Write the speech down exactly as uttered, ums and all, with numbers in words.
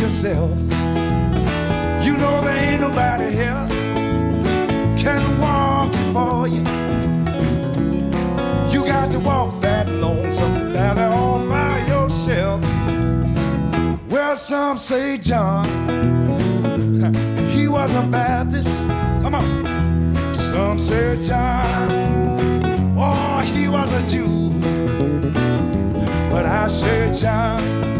yourself. You know there ain't nobody here can walk for you. You got to walk that lonesome valley all by yourself. Well, some say John, he was a Baptist. Come on. Some say John, oh, he was a Jew. But I say John,